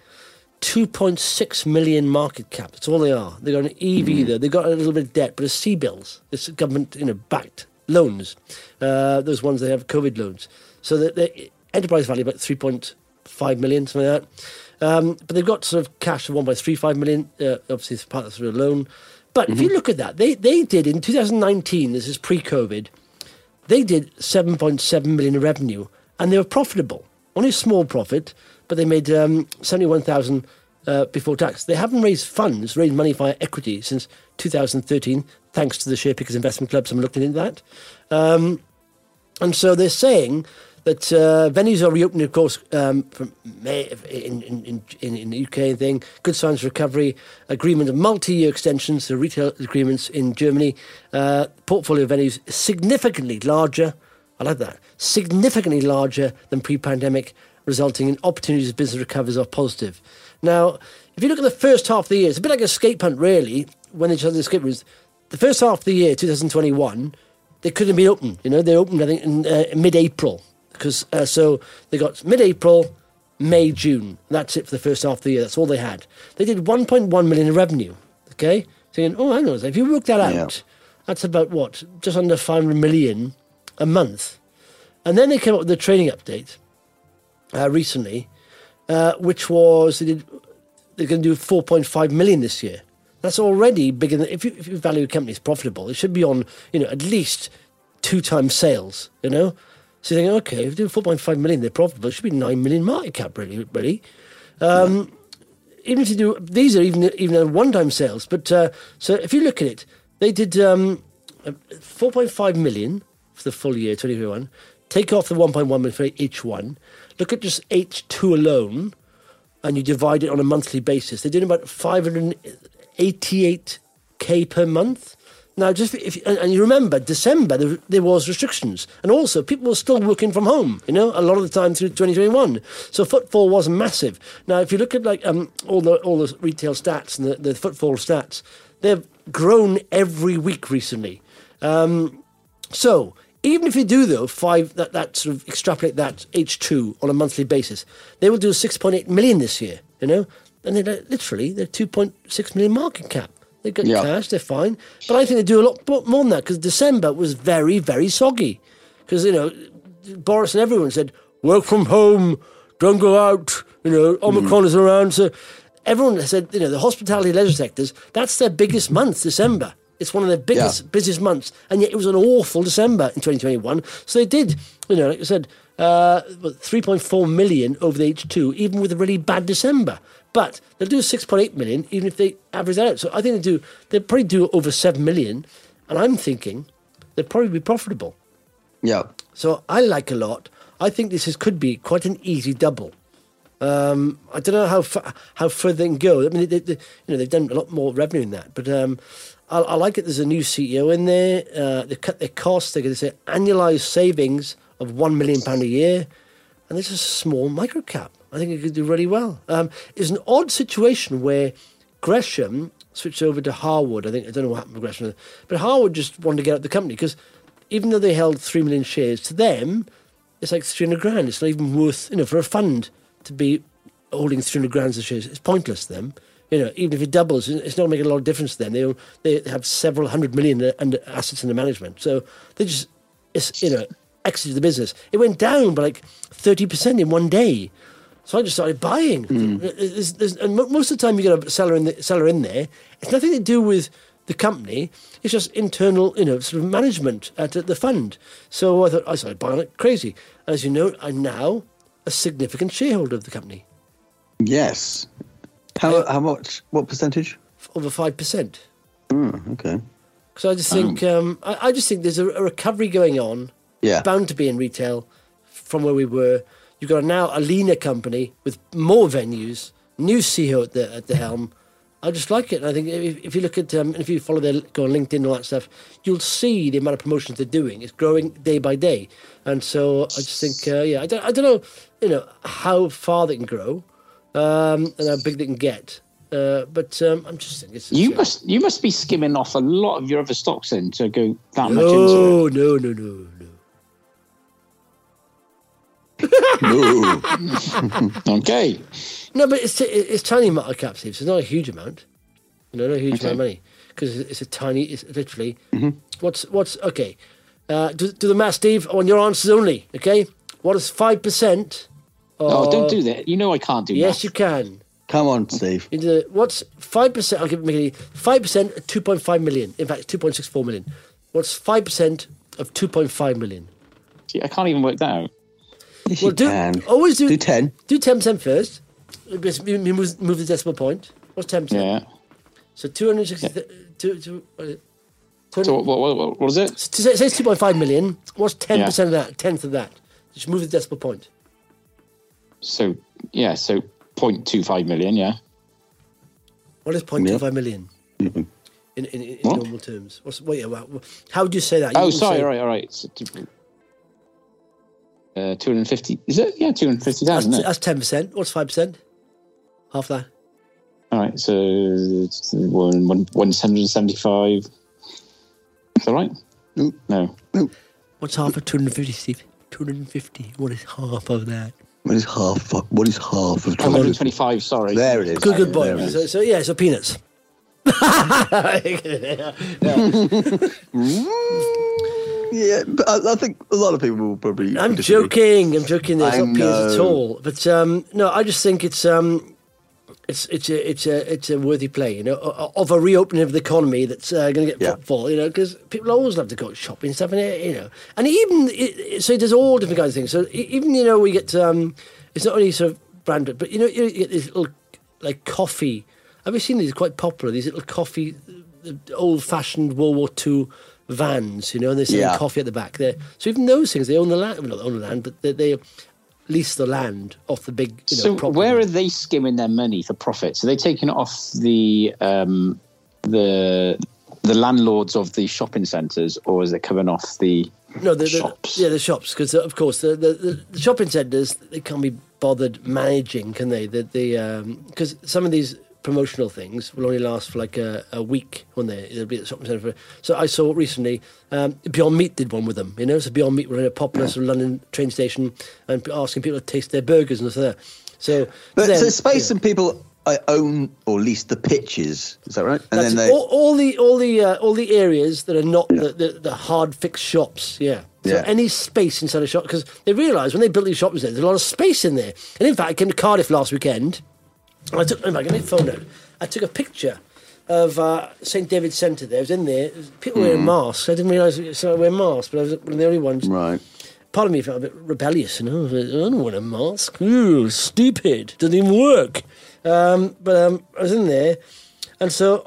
2.6 million market cap. That's all they are. They've got an EV there. They've got a little bit of debt, but it's C-bills. It's government, backed loans. Those ones, they have COVID loans. So the enterprise value about 3.5 million, something like that. But they've got sort of cash of 1.35 million. Obviously, it's part of the loan. But if you look at that, they did in 2019, this is pre-COVID, they did 7.7 million in revenue, and they were profitable. Only a small profit, but they made 71,000 before tax. They haven't raised money via equity since 2013, thanks to the Share Pickers Investment Club. Someone looked into that. And so they're saying that venues are reopening, of course, from May in the UK and thing. Good signs of recovery. Agreement of multi-year extensions to retail agreements in Germany. Portfolio of venues significantly larger. I like that. Significantly larger than pre-pandemic, resulting in opportunities as business recovers are positive. Now, if you look at the first half of the year, it's a bit like a escape hunt, really, when they shut the escape rooms. The first half of the year, 2021, they couldn't have been open. They opened, I think, in mid-April. Because so they got mid-April, May, June. That's it for the first half of the year. That's all they had. They did 1.1 million in revenue. Okay, saying, hang on, if you work that out, that's about what, just under 500 million a month. And then they came up with the trading update recently, which was they're going to do 4.5 million this year. That's already bigger than if you value a company as profitable, it should be on at least 2 times sales. So you're thinking, okay, if you do 4.5 million, they're profitable. It should be 9 million market cap, really. Even if you do, these are even at 1-time sales. But so if you look at it, they did 4.5 million for the full year, 2021. Take off the 1.1 million for each one. Look at just H2 alone, and you divide it on a monthly basis. They're doing about 588k per month. Now, and you remember, December, there was restrictions. And also, people were still working from home, a lot of the time through 2021. So footfall wasn't massive. Now, if you look at all the retail stats and the footfall stats, they've grown every week recently. So even if you do, though, that sort of extrapolate that H2 on a monthly basis, they will do 6.8 million this year, And they're 2.6 million market cap. They've got cash, they're fine. But I think they do a lot more than that because December was very, very soggy. Because, Boris and everyone said, work from home, don't go out, Omicron is around. So everyone said, the hospitality leisure sectors, that's their biggest month, December. It's one of their busiest months. And yet it was an awful December in 2021. So they did, like I said, 3.4 million over the H2, even with a really bad December. But they'll do 6.8 million, even if they average that out. So I think they'll probably do over 7 million. And I'm thinking they'll probably be profitable. Yeah. So I like a lot. I think this could be quite an easy double. I don't know how further they can go. I mean, they've done a lot more revenue in that. But I like it. There's a new CEO in there. They cut their costs. They're going to say annualised savings of £1 million a year. And this is a small micro cap. I think it could do really well. It's an odd situation where Gresham switched over to Harwood. I don't know what happened with Gresham. But Harwood just wanted to get out of the company because even though they held 3 million shares, to them, it's like 300 grand. It's not even worth, for a fund to be holding 300 grand of shares. It's pointless to them. Even if it doubles, it's not making a lot of difference to them. They have several hundred million under assets under management. So they just, exited the business. It went down by 30% in one day. So I just started buying. And most of the time you get a seller in there. It's nothing to do with the company. It's just internal, sort of management at the fund. So I started buying like crazy. As you know, I'm now a significant shareholder of the company. Yes. How much? What percentage? Over 5%. Okay. Because I just think I just think there's a recovery going on. Yeah. Bound to be in retail from where we were. You've got now a leaner company with more venues, new CEO at the helm. I just like it. And I think if you look at, if you follow go on LinkedIn and all that stuff, you'll see the amount of promotions they're doing. It's growing day by day. And so I just think, I don't know, how far they can grow and how big they can get. But I'm just thinking you must be skimming off a lot of your other stocks then to go that much into it. No. Okay. No, but it's tiny market cap, Steve. So it's not a huge amount. Not a huge amount of money because it's literally. What's okay? Do the math, Steve, on your answers only. Okay, what is 5%? Oh, don't do that. You know I can't do that. Yes, you can. Come on, Steve. What's 5%? I'll give it 5% of 2.5 million. In fact, 2.64 million. What's 5% of 2.5 million? See, I can't even work that out. Yes, you can. Always do 10. Do 10% first. Move the decimal point. What's 10%? Yeah. So 260. Yeah. So what is it? Say it's 2.5 million. What's 10% of that? 10th of that. Just move the decimal point. So 0.25 million. Yeah. What is 0.25 million? In normal terms? How would you say that? Oh, sorry. All right. So, 250. Is it? Yeah, 250,000. That's 10%. What's 5%? Half that. All right. So 175. Is that right? No. What's half of 250, Steve? 250. What is half of that? What is half of 125? Sorry. There it is. Good boy. So peanuts. Yeah, but I think a lot of people will probably. I'm joking. There's not peanuts at all. But no, I just think it's a worthy play, of a reopening of the economy that's going to get footfall, because people always love to go shopping and stuff, and so there's all different kinds of things. So even we get it's not only sort of branded, but you get these little like coffee. Have you seen these? Quite popular. These little coffee, old-fashioned World War II vans, and they sell coffee at the back there. So even those things, they own the land. Well, not own the land, but they lease the land off the big. So where are they skimming their money for profit? So they're taking it off the landlords of the shopping centres, or is it coming off the shops? The shops, because of course the shopping centres, they can't be bothered managing, can they? Because some of these promotional things will only last for like a week when they'll be at the shopping centre. So I saw recently Beyond Meat did one with them. So Beyond Meat were in a popular sort of London train station and asking people to taste their burgers and stuff like that. So Space and people own or lease the pitches. Is that right? And then all the areas that are not the hard fixed shops. Yeah. So any space inside a shop, because they realised when they built these shopping centres, there's a lot of space in there. And in fact, I came to Cardiff last weekend. I took a picture of St David's Centre there. I was in there. People wearing masks. I didn't realise I wear masks, but I was one of the only ones. Right. Part of me felt a bit rebellious, I don't want a mask. Ooh, stupid. Doesn't even work. But I was in there, and so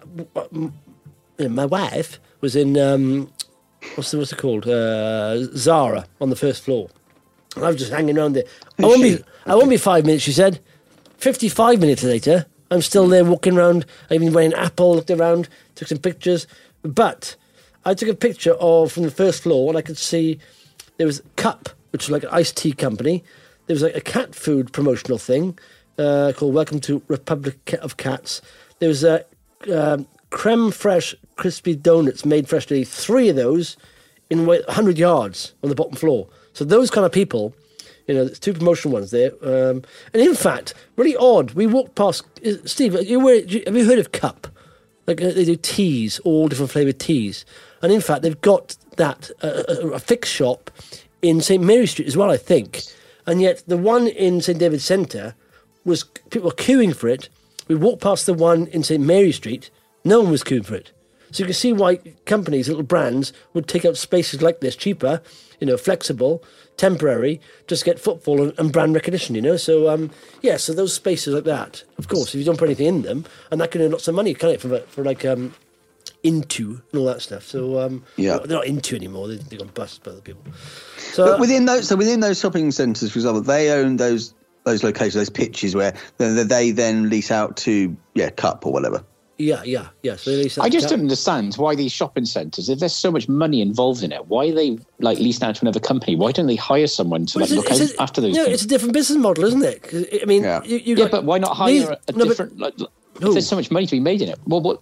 my wife was in what's it called? Zara on the first floor. And I was just hanging around there. I won't be 5 minutes, she said. 55 minutes later, I'm still there walking around. I even went in Apple, looked around, took some pictures. But I took a picture from the first floor, and I could see there was Cup, which was like an iced tea company. There was like a cat food promotional thing called Welcome to Republic of Cats. There was a creme fraiche crispy donuts made freshly, 3 of those in 100 yards on the bottom floor. So those kind of people... there's 2 promotional ones there. And in fact, really odd, we walked past... Steve, have you heard of Cup? Like they do teas, all different flavoured teas. And in fact, they've got that, a fixed shop in St Mary Street as well, I think. And yet the one in St David's Centre, people were queuing for it. We walked past the one in St Mary Street, no one was queuing for it. So you can see why companies, little brands, would take out spaces like this, cheaper, flexible, temporary, just to get footfall and brand recognition, So, so those spaces like that, of course, if you don't put anything in them, and that can earn lots of money, can it, for like into and all that stuff. So Yeah. they're not into anymore. They've gone bust by other people. So But within those shopping centres, for example, they own those locations, those pitches where they then lease out to Cup or whatever. yeah. So they lease I just out- don't understand why these shopping centres, if there's so much money involved in it, why are they like leased out to another company? Why don't they hire someone to Well, look after those things? it's a different business model, isn't it? 'Cause, I mean, Yeah. you Yeah, got but why not hire a different? If there's so much money to be made in it, well,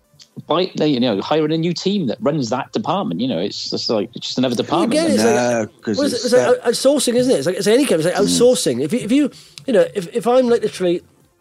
hire a new team that runs that department. It's just like it's just another department. Again, it's because like outsourcing, isn't it? It's any company. It's like outsourcing. If I'm like literally,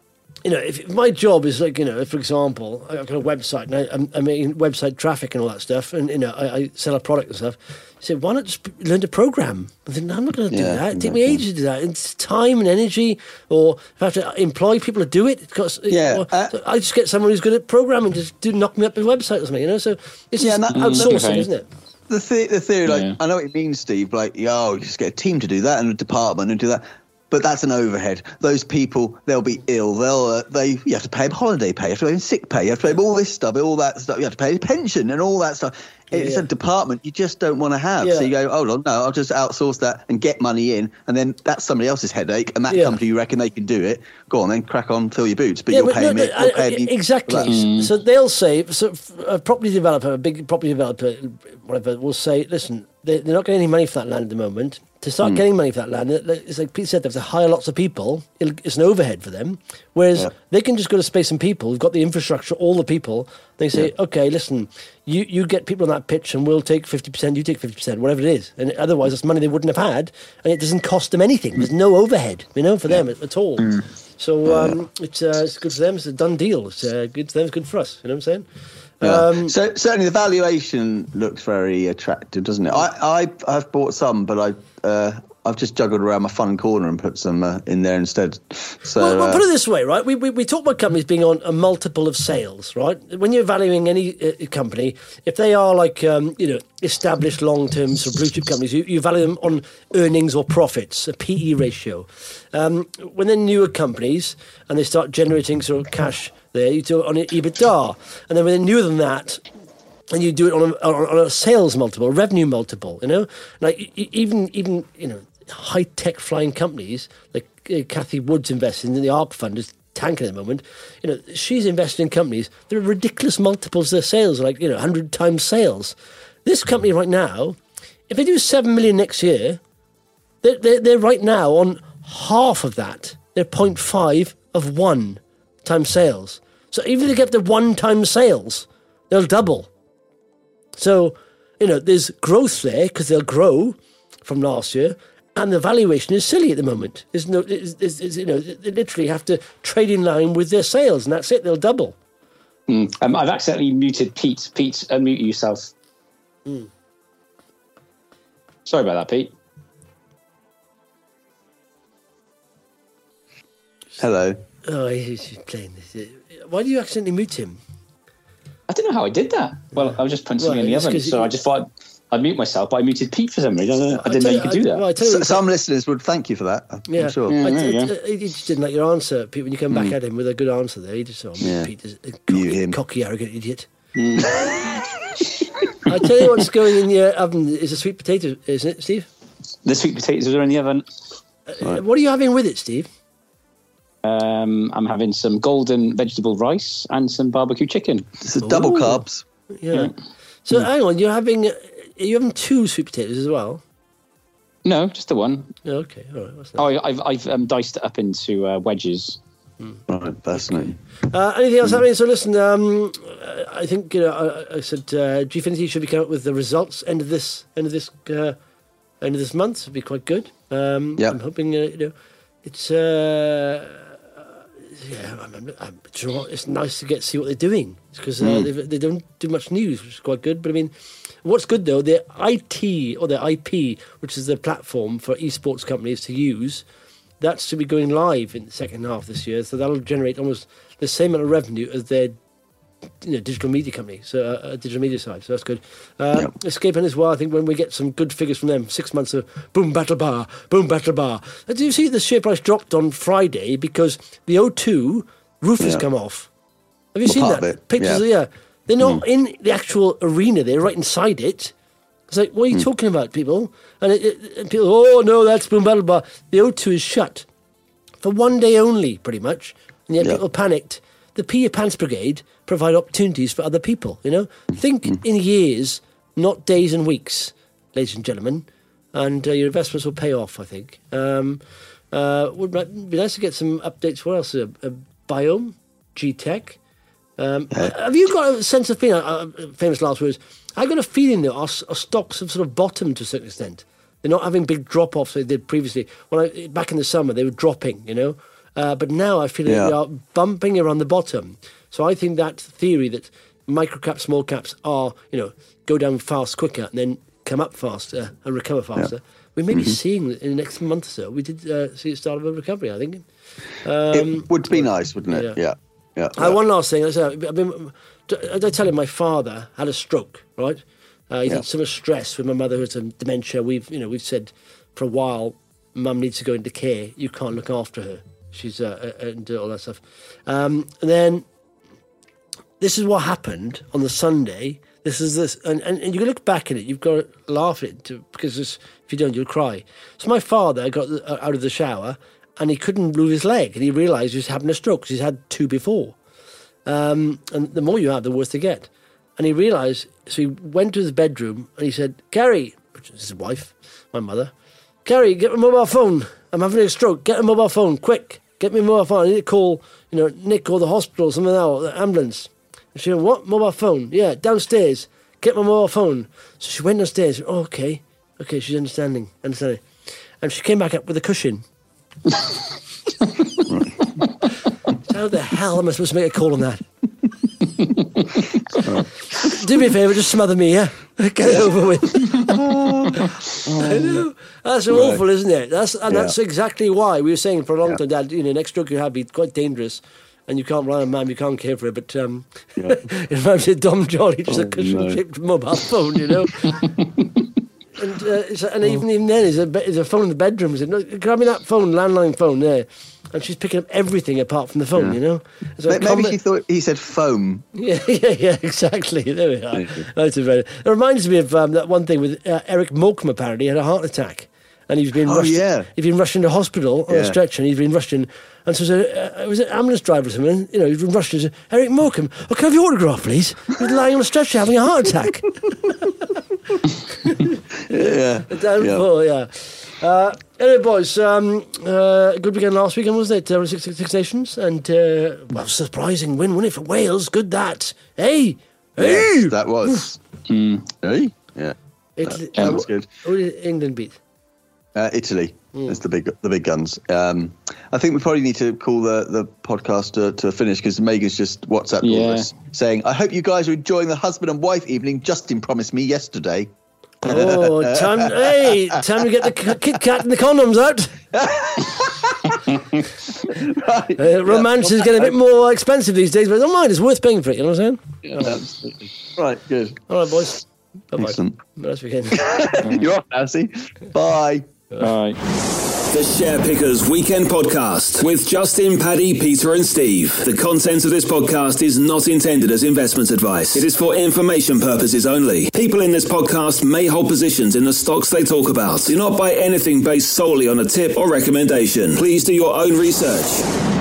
if my job is like, for example, I've got a website and I'm making website traffic and all that stuff, and I sell a product and stuff. I say, why not just learn to program? I think, no, I'm not going to do that. It'd take me ages to do that. It's time and energy, or if I have to employ people to do it. So I just get someone who's good at programming, just knock me up a website or something. So it's just outsourcing, okay. isn't it? The theory, I know what you mean, Steve. Like, you just get a team to do that and a department and do that. But that's an overhead. Those people, they'll be ill. You have to pay them holiday pay, you have to pay them sick pay, you have to pay them all this stuff, all that stuff. You have to pay them pension and all that stuff. It's a department you just don't want to have. Yeah. So you go, hold on, no, I'll just outsource that and get money in, and then that's somebody else's headache. And that company, you reckon they can do it? Go on, then crack on, fill your boots. But you're paying me. Exactly. So they'll say, a property developer, a big property developer, whatever, will say, listen, they're not getting any money for that land at the moment. To start getting money for that land, it's like Pete said, they have to hire lots of people. It's an overhead for them. Whereas they can just go to Space and People, who've got the infrastructure, all the people. They say, okay, listen, you get people on that pitch and we'll take 50%, you take 50%, whatever it is. And otherwise, that's money they wouldn't have had. And it doesn't cost them anything. There's no overhead, for them at all. So it's good for them. It's a done deal. It's good for them. It's good for us. You know what I'm saying? So certainly the valuation looks very attractive, doesn't it? I've bought some, but I've just juggled around my fun corner and put some in there instead. So well, put it this way, right? We talk about companies being on a multiple of sales, right? When you're valuing any company, if they are like established long-term sort of blue chip companies, you value them on earnings or profits, a PE ratio. When they're newer companies and they start generating sort of cash, there you do it on EBITDA, and then when they're newer than that, and you do it on a sales multiple, a revenue multiple, like even high tech flying companies like Cathy Wood's investing in the ARK fund is tanking at the moment. She's invested in companies. There are ridiculous multiples of their sales, like 100 times sales. This company right now, if they do 7 million next year, they're right now on half of that. They're 0.5 of 1 times sales. So even if they get the 1 times sales, they'll double. So, there's growth there because they'll grow from last year, and the valuation is silly at the moment. They literally have to trade in line with their sales, and that's it. They'll double. I've accidentally muted Pete. Pete, unmute yourself. Sorry about that, Pete. Hello. Oh, he's playing this. Why do you accidentally mute him? I don't know how I did that. Well, I was just putting something in the oven, so I just thought I'd mute myself, but I muted Pete for some reason. I didn't know you could do that. Well, Some listeners would thank you for that. I'm sure. He just didn't like your answer, Pete. When you come back at him with a good answer there, he just said, Pete is a cocky, arrogant idiot. I tell you what's going in your oven is a sweet potato, isn't it, Steve? The sweet potatoes are in the oven. What are you having with it, Steve? I'm having some golden vegetable rice and some barbecue chicken. It's a double carbs. Yeah. So hang on, are you having 2 sweet potatoes as well? No, just the one. Okay, all right. What's that? I've diced it up into wedges. Right, fascinating. Anything else happening? So listen, I think I said Gfinity should be coming up with the results end of this month. Would be quite good. I'm hoping it's. It's nice to see what they're doing because they don't do much news, which is quite good. But I mean, what's good though, their IT or their IP, which is the platform for esports companies to use, that should be going live in the second half this year. So that'll generate almost the same amount of revenue as their digital media company, so digital media side. So that's good. Escape as well. I think when we get some good figures from them, 6 months of boom battle bar. Do you see the share price dropped on Friday because the O2 roof has come off? Have you seen that? Pictures, They're not in the actual arena. They're right inside it. It's like, what are you talking about, people? And people, oh, no, that's Boom Battle Bar. The O2 is shut for one day only, pretty much. And yet people panicked. The Peter Pants Brigade provide opportunities for other people, you know? Think in years, not days and weeks, ladies and gentlemen. And your investments will pay off, I think. Would be nice to get some updates. What else? Biome, G-Tech. Have you got a sense of feeling, famous last words, I got a feeling that our stocks have sort of bottomed to a certain extent. They're not having big drop-offs they did previously. Back in the summer, they were dropping, you know. But now I feel that they are bumping around the bottom. So I think that theory that micro-caps, small caps are, you know, go down fast quicker and then come up faster and recover faster. We may be seeing in the next month or so. We did see the start of a recovery, I think. It would be nice, wouldn't it? Yeah. One last thing. I tell you, my father had a stroke, right? He had so much stress with my mother who had some dementia. We've said for a while, Mum needs to go into care. You can't look after her. She's and all that stuff. And then this is what happened on the Sunday. This is this, and you can look back at it. You've got to laugh at it because if you don't, you'll cry. So my father got out of the shower and he couldn't move his leg, and he realised he was having a stroke because he's had two before. And the more you have, the worse they get. And he realised, so he went to his bedroom and he said, "Gary," which is his wife, my mother, "Gary, get my mobile phone. I'm having a stroke. Get a mobile phone, quick. Get me a mobile phone. I need to call, Nick or the hospital, something now, the ambulance." And she went, "What? Mobile phone? Yeah, downstairs. Get my mobile phone." So she went downstairs. Oh, okay, she's understanding. And she came back up with a cushion. How the hell am I supposed to make a call on that? Do me a favour, just smother me, yeah? Get it over with. I know. That's awful, isn't it? That's exactly why we were saying for a long time, Dad, next stroke you have be quite dangerous. And you can't rely on Mum, you can't care for it. But it reminds me of Dom Jolly, just a cushion-shaped mobile phone, And even then, there's a phone in the bedroom. He said, "No, grab me that phone, landline phone there." And she's picking up everything apart from the phone, So maybe she thought he said foam. Yeah, exactly. There we are. It reminds me of that one thing with Eric Morecambe, apparently. He had a heart attack. And he's been rushed. He's been rushed into hospital on a stretcher, and he's been rushed in. And so it was an ambulance driver or something. He's been rushed in. Said, "Eric Morecambe, can I have your autograph, please? He's lying on a stretcher having a heart attack." Anyway, boys, good weekend last weekend, wasn't it? Six Nations, and surprising win, wasn't it, for Wales? Good that. Hey, yes, that was. Hey, yeah, Italy, that was good. Who did England beat? Italy. That's the big guns. I think we probably need to call the podcast to finish because Megan's just WhatsApped us saying, "I hope you guys are enjoying the husband and wife evening Justin promised me yesterday." Oh, time to get the Kit Kat and the condoms out. Right, romance is getting a bit more expensive these days, but I don't mind. It's worth paying for it. You know what I'm saying? Yeah, absolutely. Right, good. All right, boys. Bye-bye. Excellent. Nice weekend. You're off now, see? Bye. Bye. The Share Pickers Weekend Podcast with Justin, Paddy, Peter and Steve. The content of this podcast is not intended as investment advice. It is for information purposes only. People in this podcast may hold positions in the stocks they talk about. Do not buy anything based solely on a tip or recommendation. Please do your own research.